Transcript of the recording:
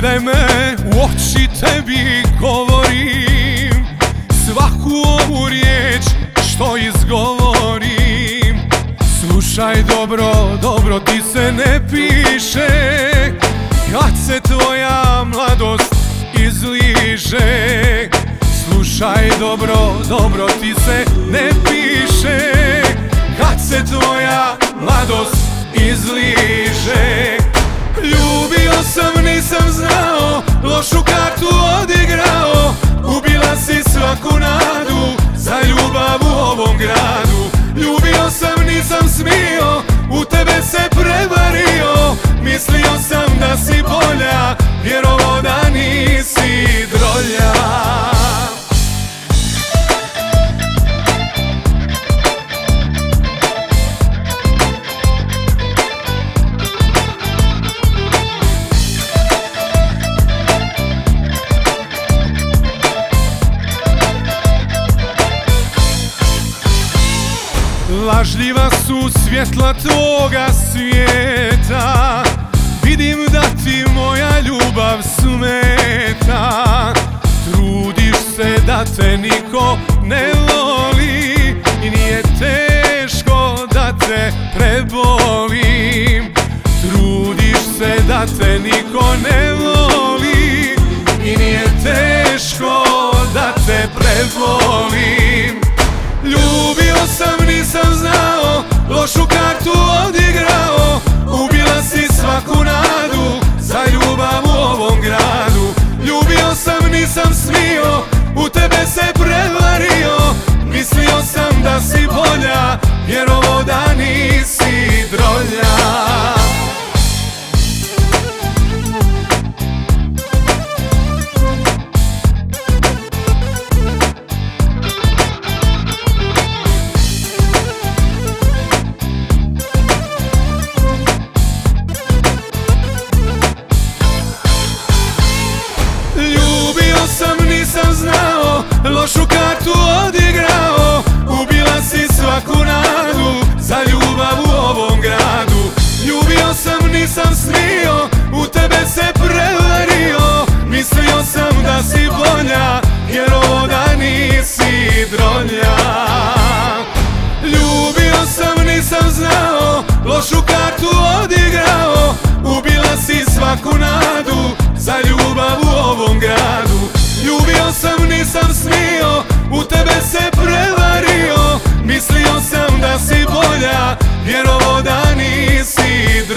Gledaj me, u oči tebi govorim svaku ovu riječ što izgovorim. Slušaj dobro, dobro ti se ne piše kad se tvoja mladost izliže. Slušaj dobro, dobro ti se ne piše kad se tvoja mladost izliže. Ljubio sam, nisam znao, lošu kartu odigrao. Ubila si svaku nadu za ljubav u ovom gradu. Ljubio sam, nisam smio, u tebe se prevario. Mislio sam da si bolja, vjerovao da nisi drolja. Lažljiva su svjetla tvoga svijeta, vidim da ti moja ljubav smeta. Trudiš se da te niko ne voli i nije teško da te prebolim. Trudiš se da te niko ne voli i nije teško da te prebolim. Ljubio sam, nisam znao, lošu kartu odigrao. Ubila si svaku nadu za ljubav u ovom gradu. Ljubio sam, nisam smio, u tebe se prevario. Mislio sam da si bolja, vjerovao da nisi drolja. Nisam znao, lošu kartu odigrao. Ubila si svaku nadu za ljubav u ovom gradu. Ljubio sam, nisam smio, u tebe se prevario. Mislio sam da si bolja, vjerovao da nisi drolja. Ljubio sam, nisam znao, lošu kartu odigrao. Ubila si svaku nadu za ljubav u ovom gradu. Ljubio sam, nisam smio, u tebe se prevario. Mislio sam da si bolja, vjerovao da nisi drolja.